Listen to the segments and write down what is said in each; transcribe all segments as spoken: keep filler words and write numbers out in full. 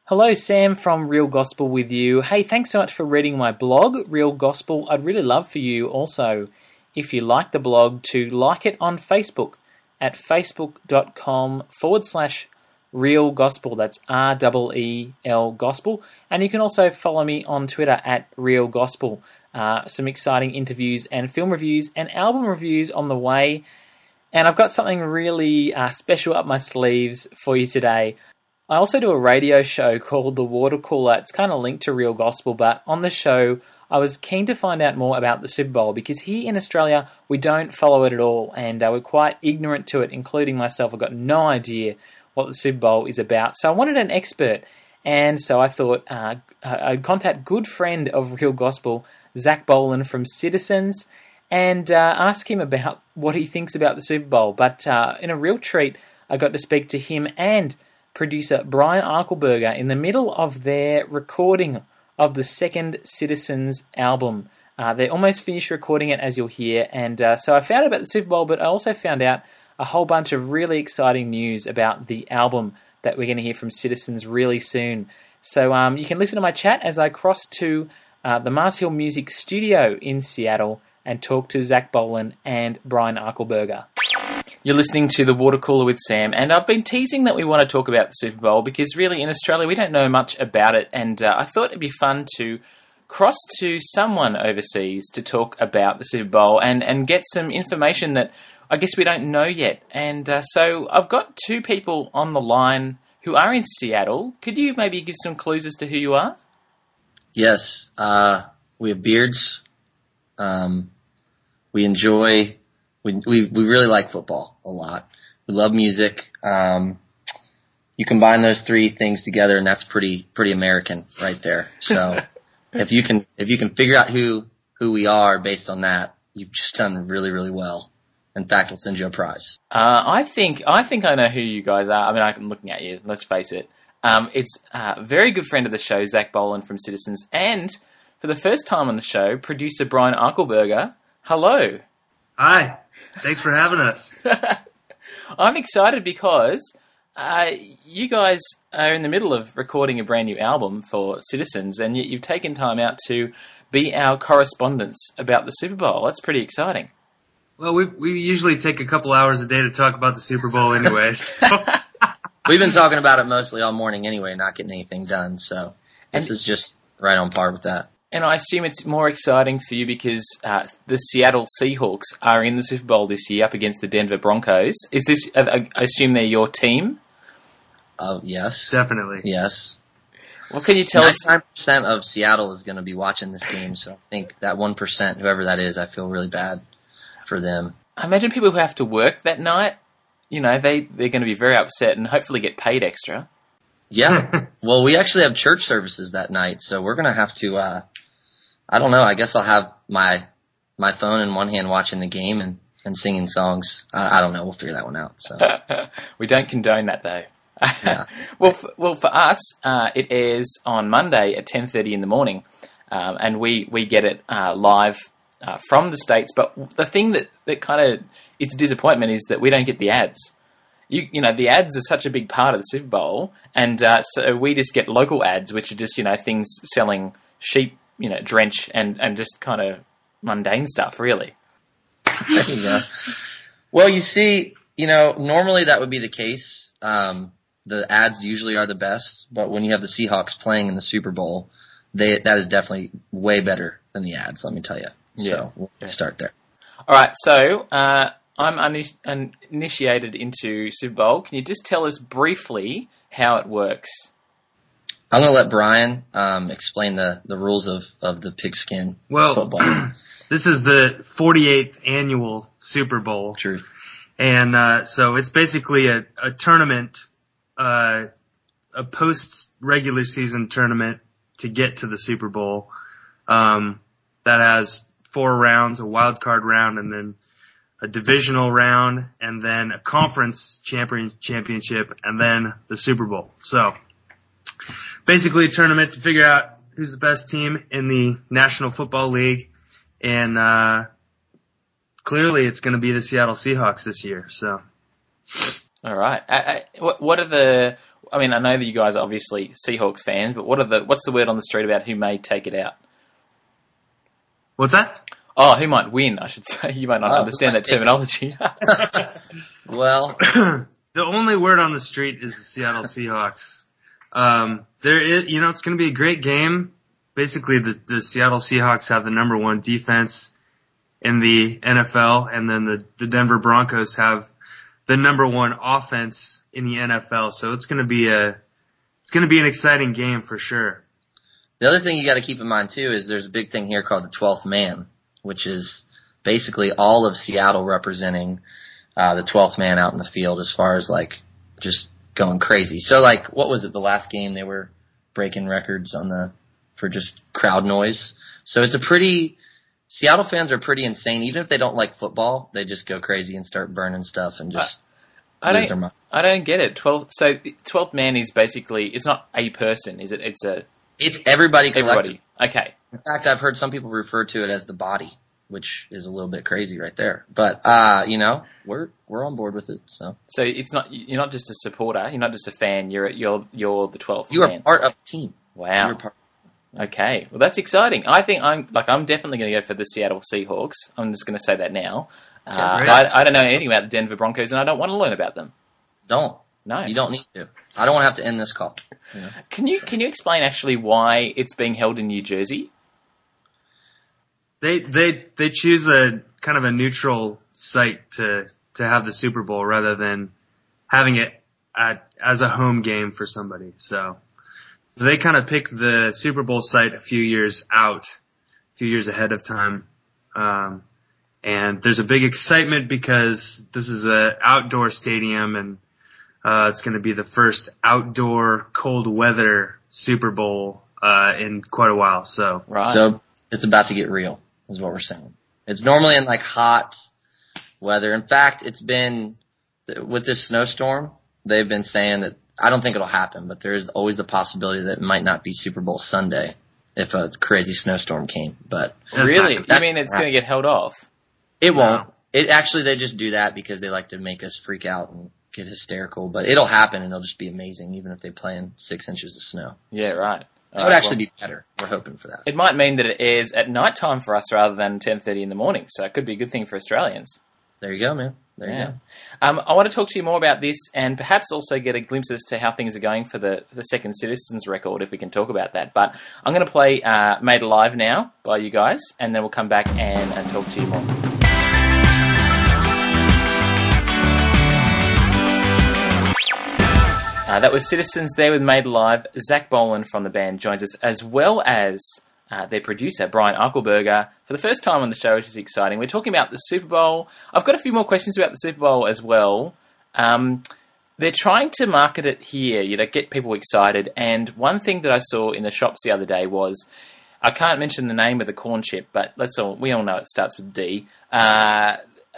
Hello, Sam from Real Gospel with you. Hey, thanks so much for reading my blog, Real Gospel. I'd really love for you also, if you like the blog, to like it on Facebook at facebook.com forward slash Real Gospel. That's R E E L Gospel. And you can also follow me on Twitter at Real Gospel. Uh, some exciting interviews and film reviews and album reviews on the way. And I've got something really uh, special up my sleeves for you today. I also do a radio show called The Water Cooler. It's kind of linked to Real Gospel, but on the show, I was keen to find out more about the Super Bowl because here in Australia, we don't follow it at all, and uh, we're quite ignorant to it, including myself. I've got no idea what the Super Bowl is about, so I wanted an expert, and so I thought uh, I'd contact good friend of Real Gospel, Zach Boland from Citizens, and uh, ask him about what he thinks about the Super Bowl. But uh, in a real treat, I got to speak to him and producer Brian Eichelberger in the middle of their recording of the second Citizens album. Uh, they're almost finished recording it, as you'll hear, and uh, so I found out about the Super Bowl, but I also found out a whole bunch of really exciting news about the album that we're going to hear from Citizens really soon. So um, you can listen to my chat as I cross to uh, the Mars Hill Music Studio in Seattle and talk to Zach Boland and Brian Eichelberger. You're listening to The Water Cooler with Sam, and I've been teasing that we want to talk about the Super Bowl because really in Australia we don't know much about it, and uh, I thought it'd be fun to cross to someone overseas to talk about the Super Bowl and, and get some information that I guess we don't know yet. And uh, so I've got two people on the line who are in Seattle. Could you maybe give some clues as to who you are? Yes, uh, we have beards. Um, we enjoy... We, we we really like football a lot. We love music. Um, you combine those three things together, and that's pretty pretty American right there. So if you can if you can figure out who who we are based on that, you've just done really really well. In fact, we'll send you a prize. Uh, I think I think I know who you guys are. I mean, I'm looking at you. Let's face it. Um, it's a very good friend of the show, Zach Boland from Citizens, and for the first time on the show, producer Brian Eichelberger. Hello. Hi. Thanks for having us. I'm excited because uh, you guys are in the middle of recording a brand new album for Citizens, and you've taken time out to be our correspondents about the Super Bowl. That's pretty exciting. Well, we we usually take a couple hours a day to talk about the Super Bowl anyway. So. We've been talking about it mostly all morning anyway, not getting anything done, so this and, is just right on par with that. And I assume it's more exciting for you because uh, the Seattle Seahawks are in the Super Bowl this year up against the Denver Broncos. Is this? I assume they're your team? Oh, uh, yes. Definitely. Yes. What can you tell us? ninety-nine percent of Seattle is going to be watching this game, so I think that one percent, whoever that is, I feel really bad for them. I imagine people who have to work that night, you know, they, they're going to be very upset and hopefully get paid extra. Yeah. Well, we actually have church services that night, so we're going to have to... Uh, I don't know. I guess I'll have my my phone in one hand watching the game and, and singing songs. I, I don't know. We'll figure that one out. So we don't condone that, though. Yeah. well, for, well, for us, uh, it airs on Monday at ten thirty in the morning, um, and we, we get it uh, live uh, from the States. But the thing that, that kind of is a disappointment is that we don't get the ads. You you know, the ads are such a big part of the Super Bowl, and uh, so we just get local ads, which are just, you know, things selling sheep, you know, drench and, and just kind of mundane stuff, really. Yeah. Well, you see, you know, normally that would be the case. Um, the ads usually are the best, but when you have the Seahawks playing in the Super Bowl, they that is definitely way better than the ads, let me tell you. Yeah. So we'll yeah. start there. All right, so uh, I'm uninitiated initiated into Super Bowl. Can you just tell us briefly how it works? I'm going to let Brian um, explain the, the rules of, of the pigskin well, football. This is the forty-eighth annual Super Bowl. Truth. And uh, so it's basically a, a tournament, uh, a post-regular season tournament to get to the Super Bowl um, that has four rounds, a wild card round, and then a divisional round, and then a conference champion championship, and then the Super Bowl. So basically a tournament to figure out who's the best team in the National Football League, and uh, clearly it's going to be the Seattle Seahawks this year. So, All right. I, I, what, what are the? I mean, I know that you guys are obviously Seahawks fans, but what are the? What's the word on the street about who may take it out? What's that? Oh, who might win? I should say. You might not Oh, understand that terminology. Well, The only word on the street is the Seattle Seahawks. Um, there is, you know, it's going to be a great game. Basically, the, the Seattle Seahawks have the number one defense in the N F L, and then the, the Denver Broncos have the number one offense in the N F L. So it's going to be a, it's going to be an exciting game for sure. the other thing you got to keep in mind too is there's a big thing here called the twelfth man, which is basically all of Seattle representing uh, the twelfth man out in the field as far as like just going crazy. So like, what was it? The last game they were breaking records on the for just crowd noise. So it's a pretty Seattle fans are pretty insane. Even if they don't like football, they just go crazy and start burning stuff and just I lose their don't. mind. I don't get it. Twelve. So twelfth man is basically. It's not a person, is it? It's a It's everybody collective. everybody. Okay. In fact, I've heard some people refer to it as the body, which is a little bit crazy right there. But uh, you know, we're we're on board with it. So So it's not. You're not just a supporter. You're not just a fan. You're you're you're the twelfth you are man. part of the team. Wow. You're part. Okay, well that's exciting. I think I'm like I'm definitely going to go for the Seattle Seahawks. I'm just going to say that now. Uh, great. I, I don't know anything about the Denver Broncos, and I don't want to learn about them. Don't. No, You don't need to. I don't want to have to end this call. You know? Can you can you explain actually why it's being held in New Jersey? They they they choose a kind of a neutral site to to have the Super Bowl rather than having it at as a home game for somebody. So so they kind of pick the Super Bowl site a few years out, a few years ahead of time. Um, and there's a big excitement because this is a outdoor stadium and uh, it's going to be the first outdoor cold weather Super Bowl uh, in quite a while. So Right. So it's about to get real, is what we're saying. It's normally in like hot weather. In fact, it's been with this snowstorm. They've been saying that I don't think it'll happen, but there is always the possibility that it might not be Super Bowl Sunday if a crazy snowstorm came. But That's really, not- you mean it's going to get held off? it won't. No. It actually they just do that because they like to make us freak out and get hysterical. But it'll happen and it'll just be amazing, even if they play in six inches of snow. Yeah, right. That would actually be better. We're hoping for that. It might mean that it airs at night time for us rather than ten thirty in the morning, so it could be a good thing for Australians. There you go, man. There you Yeah. go. Um, I want to talk to you more about this and perhaps also get a glimpse as to how things are going for the for the second Citizens record, if we can talk about that. But I'm going to play uh, Made Alive now by you guys, and then we'll come back and, and talk to you more. Uh, that was Citizens there with Made Alive. Zach Boland from the band joins us, as well as uh, their producer, Brian Eichelberger, for the first time on the show, which is exciting. We're talking about the Super Bowl. I've got a few more questions about the Super Bowl as well. Um, they're trying to market it here, you know, get people excited. And one thing that I saw in the shops the other day was, I can't mention the name of the corn chip, but let's all we all know it starts with D. Uh,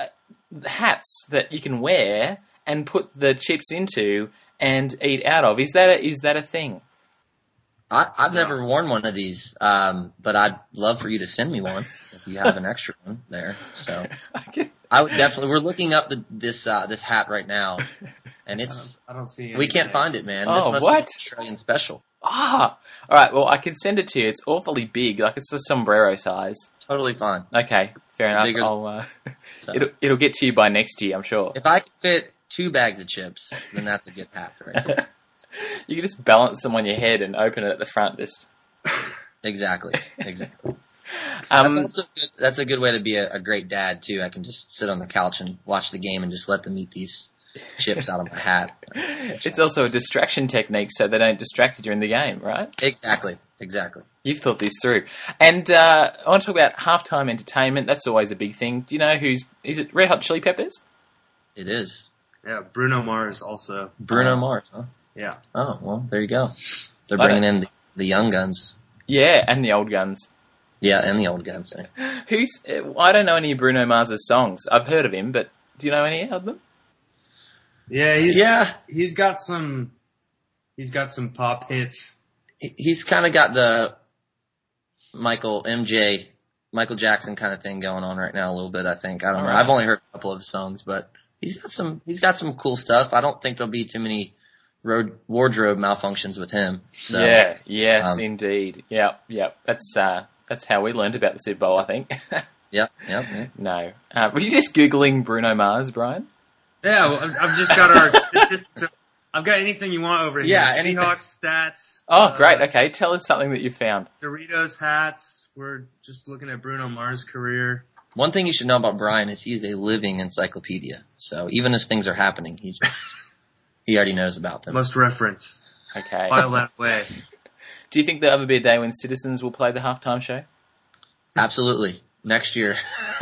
hats that you can wear and put the chips into and eat out of. Is that a, is that a thing? I, I've never worn one of these, um, but I'd love for you to send me one if you have an extra one there. So I would definitely. We're looking up the, this uh, this hat right now, and it's I don't see. we can't find it, man. Oh, this must what? be Australian special. Ah, all right. Well, I can send it to you. It's awfully big, like it's a sombrero size. Totally fine. Okay, fair enough. Bigger- I'll, uh, So, it'll it'll get to you by next year, I'm sure. if I could fit two bags of chips, then that's a good hat right there. You can just balance them on your head and open it at the front. Just Exactly. Exactly. um, that's also good. That's a good way to be a, a great dad too. I can just sit on the couch and watch the game and just let them eat these chips out of my hat. it's also a distraction technique, so they don't distract you during the game, right? Exactly. Exactly. You've thought this through. And uh, I want to talk about halftime entertainment. That's always a big thing. Do you know who's... Is it Red Hot Chili Peppers? It is. Yeah, Bruno Mars also. Bruno Uh, Mars, huh? Yeah. Oh, well, there you go. They're I bringing don't- in the, the young guns. Yeah, and the old guns. Yeah, and the old guns. Who's... uh, I don't know any of Bruno Mars' songs. I've heard of him, but do you know any of them? Yeah, he's Yeah, he's got some he's got some pop hits. he- he's kind of got the Michael M J, Michael Jackson kind of thing going on right now a little bit, I think. I don't All know. right. I've only heard a couple of his songs, but he's got some he's got some cool stuff. I don't think there'll be too many road wardrobe malfunctions with him. So, yeah, yes, um, indeed. Yep, yep. That's uh, that's how we learned about the Super Bowl, I think. Yep, yep. yep. No. Uh, were you just Googling Bruno Mars, Brian? Yeah, well, I've I've just got our. Just, I've got anything you want over here. Yeah, any- Seahawks stats. Oh, uh, great. Okay, tell us something that you found. Doritos hats. We're just looking at Bruno Mars' career. One thing you should know about Brian is he's a living encyclopedia. So even as things are happening, he just he already knows about them. Must reference. Okay. File that way. Do you think there'll ever be a day when Citizens will play the halftime show? Absolutely. Next year.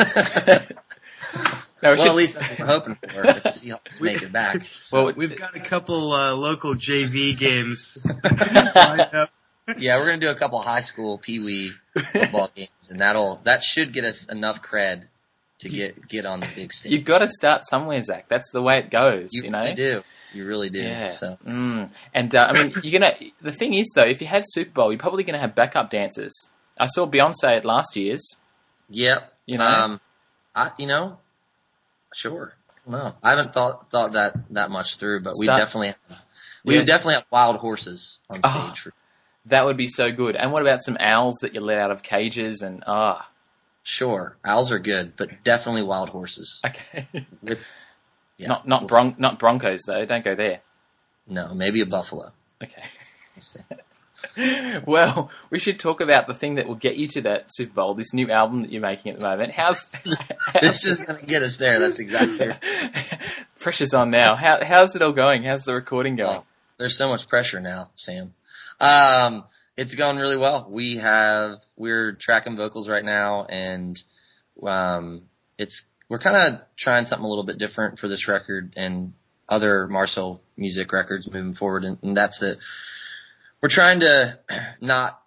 No, well, should... at least that's what we're hoping for. If the Seahawks make it back. So. Well, we've got a couple uh, local J V games lined up. Yeah, we're gonna do a couple high school Pee Wee football games, and that'll that should get us enough cred to get get on the big stage. You've got to start somewhere, Zach. That's the way it goes. You, You know, really do. You really do. Yeah. So Mm. And uh, I mean, you're gonna. The thing is, though, if you have Super Bowl, you're probably gonna have backup dancers. I saw Beyonce at last year's. yeah, You know? um, I you know, sure. No, I haven't thought thought that that much through, but we Start- definitely have, we Yeah. would definitely have wild horses on stage. Oh. For, That would be so good. And what about some owls that you let out of cages? And ah, sure, owls are good, but definitely wild horses. okay. With, yeah, not not bron- not Broncos though. Don't go there. No, maybe a buffalo. Okay. We'll see. Well, we should talk about the thing that will get you to that Super Bowl, this new album that you're making at the moment. How's This is going to get us there. That's exactly right. pressure's on now. How how's it all going? How's the recording going? Oh, there's so much pressure now, Sam. Um, it's going really well. We have we're tracking vocals right now, and um, it's we're kind of trying something a little bit different for this record and other Marcel music records moving forward, and, and that's that we're trying to not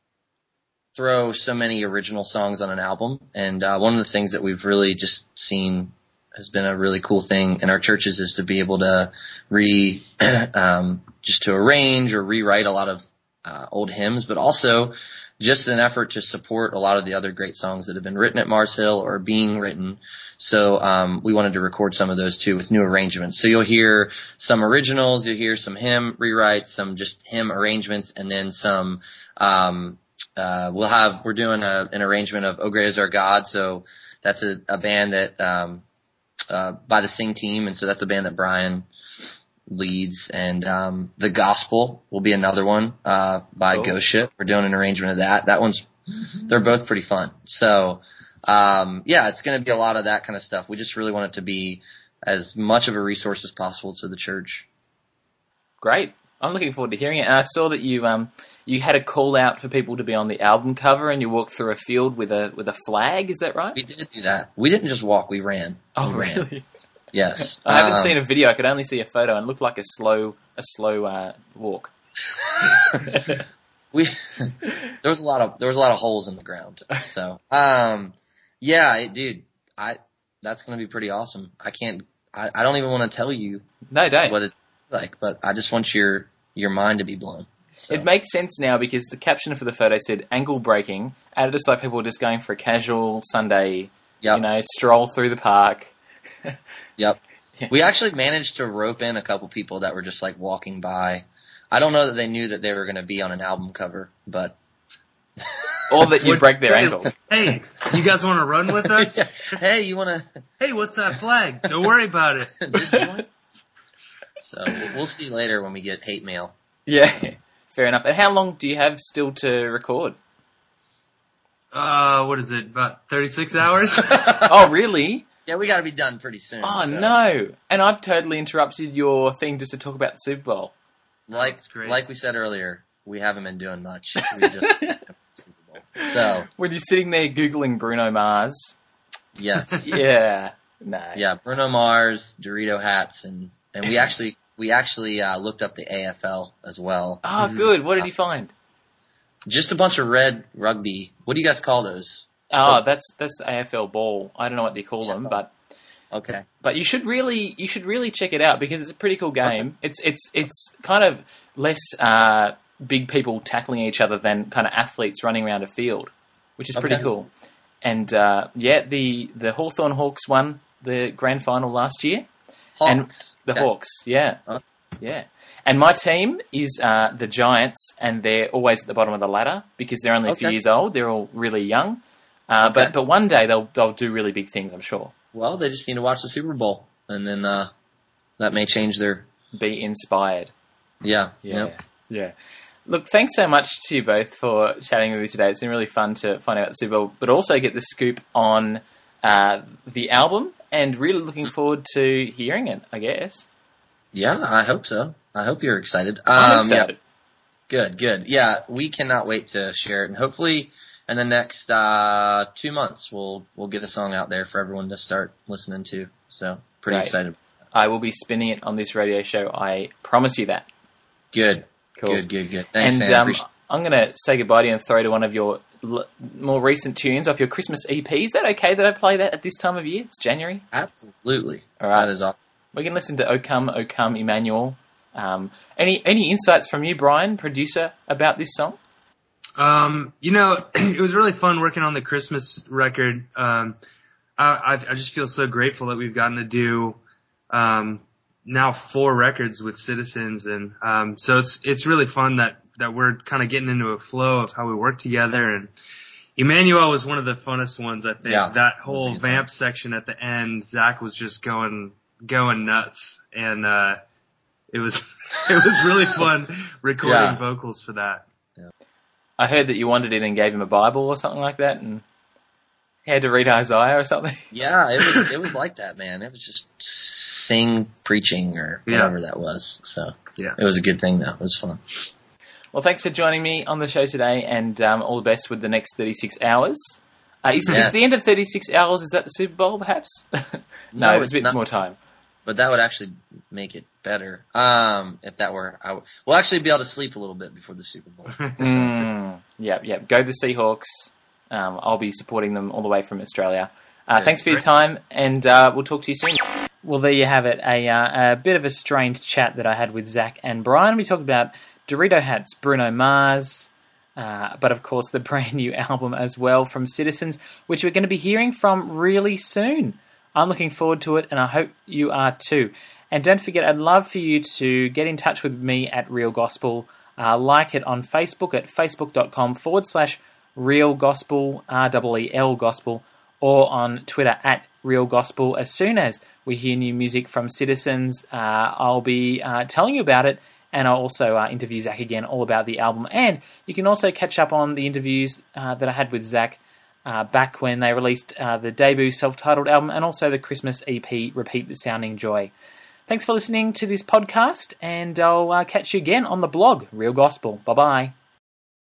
throw so many original songs on an album. And uh, one of the things that we've really just seen has been a really cool thing in our churches is to be able to re, um, just to arrange or rewrite a lot of uh, old hymns, but also just an effort to support a lot of the other great songs that have been written at Mars Hill or being written. So um, we wanted to record some of those too with new arrangements. So you'll hear some originals, you'll hear some hymn rewrites, some just hymn arrangements, and then some. Um, uh, we'll have we're doing a, an arrangement of "Oh Great Is Our God." So that's a, a band that um, uh, by the Sing Team, and so that's a band that Brian leads. And um, "The Gospel" will be another one uh, by Oh. Ghost Ship. We're doing an arrangement of that. That one's they're both pretty fun. So. Um, yeah, it's going to be a lot of that kind of stuff. We just really want it to be as much of a resource as possible to the church. Great. I'm looking forward to hearing it. And I saw that you um you had a call out for people to be on the album cover, and you walked through a field with a with a flag. Is that right? We did do that. We didn't just walk, we ran. Oh, we ran. really? Yes. I haven't Um, seen a video. I could only see a photo, and it looked like a slow a slow uh, walk. we there was a lot of there was a lot of holes in the ground. So, um yeah, it, dude, I that's going to be pretty awesome. I can't I, I don't even want to tell you No, don't. what it's like, but I just want your your mind to be blown. So. It makes sense now because the caption for the photo said ankle breaking, and it just like people were just going for a casual Sunday, Yep. you know, stroll through the park. Yep. Yeah. We actually managed to rope in a couple people that were just like walking by. I don't know that they knew that they were going to be on an album cover, but Or that you What- break their ankles. Hey, you guys want to run with us? hey, you want Hey, what's that flag? Don't worry about it. to just join? So we'll see later when we get hate mail. Yeah, fair enough. And how long do you have still to record? Uh, what is it? About thirty-six hours? Oh, really? Yeah, we got to be done pretty soon. Oh, so. no. And I've totally interrupted your thing just to talk about the Super Bowl. Like That's great. like we said earlier, we haven't been doing much. We just Super Bowl. So When you're sitting there Googling Bruno Mars. yes, Yeah. No. yeah, Bruno Mars, Dorito hats, and and we actually we actually uh, looked up the A F L as well. Oh, good. What did you find? Just a bunch of red rugby. What do you guys call those? Oh, that's that's the A F L ball. I don't know what they call them, but Okay. but you should really you should really check it out because it's a pretty cool game. It's it's it's kind of less uh, big people tackling each other than kind of athletes running around a field, which is pretty Okay. cool. And uh, yeah, the the Hawthorn Hawks won the grand final last year, Hawks. And the Okay. Hawks, yeah. Oh. Yeah. And my team is uh, the Giants, and they're always at the bottom of the ladder because they're only a few Okay. years old. They're all really young. Uh, but Okay. but one day they'll they'll do really big things, I'm sure. Well, they just need to watch the Super Bowl, and then uh, that may change their. Be inspired. Yeah. Yeah. Yep. Yeah. Look, thanks so much to you both for chatting with me today. It's been really fun to find out about the Super Bowl, but also get the scoop on uh, the album, and really looking forward to hearing it, I guess. Yeah, I hope so. I hope you're excited. I'm Um, yeah. excited. Good, good. Yeah, we cannot wait to share it, and hopefully in the next uh, two months we'll we'll get a song out there for everyone to start listening to. So pretty Great. excited. I will be spinning it on this radio show. I promise you that. Good, Cool. good, good, good. Thanks, and Sam. um, Appreciate- I'm going to say goodbye to you and throw to one of your l- more recent tunes off your Christmas E P. Is that okay that I play that at this time of year? It's January. Absolutely. All right. That is awesome. We can listen to O Come, O Come, Emmanuel. Um, any any insights from you, Brian, producer, about this song? Um, you know, it was really fun working on the Christmas record. Um, I, I, I just feel so grateful that we've gotten to do um, now four records with Citizens, and um, so it's it's really fun that that we're kind of getting into a flow of how we work together. And Emmanuel was one of the funnest ones, I think. Yeah, that it was a whole good vamp section at the end, Zach was just going going nuts, and uh, it was it was really fun recording Yeah. vocals for that. I heard that you wandered in and gave him a Bible or something like that, and he had to read Isaiah or something. Yeah, it was it was like that, man. It was just sing preaching or Yeah. whatever that was. So Yeah. it was a good thing though. It was fun. Well, thanks for joining me on the show today, and um, all the best with the next thirty-six hours. Uh, is, Yeah. is the end of thirty-six hours, is that the Super Bowl, perhaps? no, No, there's it's a bit not. more time. But that would actually make it better. Um, if that were, I w- we'll actually be able to sleep a little bit before the Super Bowl. Mm, yeah, yeah. Go the Seahawks. Um, I'll be supporting them all the way from Australia. Uh, Yeah, thanks for your great. time, and uh, we'll talk to you soon. Well, there you have it. A, uh, a bit of a strange chat that I had with Zach and Brian. We talked about Dorito hats, Bruno Mars, uh, but of course the brand new album as well from Citizens, which we're going to be hearing from really soon. I'm looking forward to it, and I hope you are too. And don't forget, I'd love for you to get in touch with me at Real Gospel. Uh, like it on Facebook at facebook.com forward slash Real Gospel, R E E L Gospel, or on Twitter at Real Gospel. As soon as we hear new music from Citizens, uh, I'll be uh, telling you about it, and I'll also uh, interview Zach again all about the album. And you can also catch up on the interviews uh, that I had with Zach uh, back when they released uh, the debut self-titled album, and also the Christmas E P, Repeat the Sounding Joy. Thanks for listening to this podcast, and I'll uh, catch you again on the blog, Real Gospel. Bye-bye.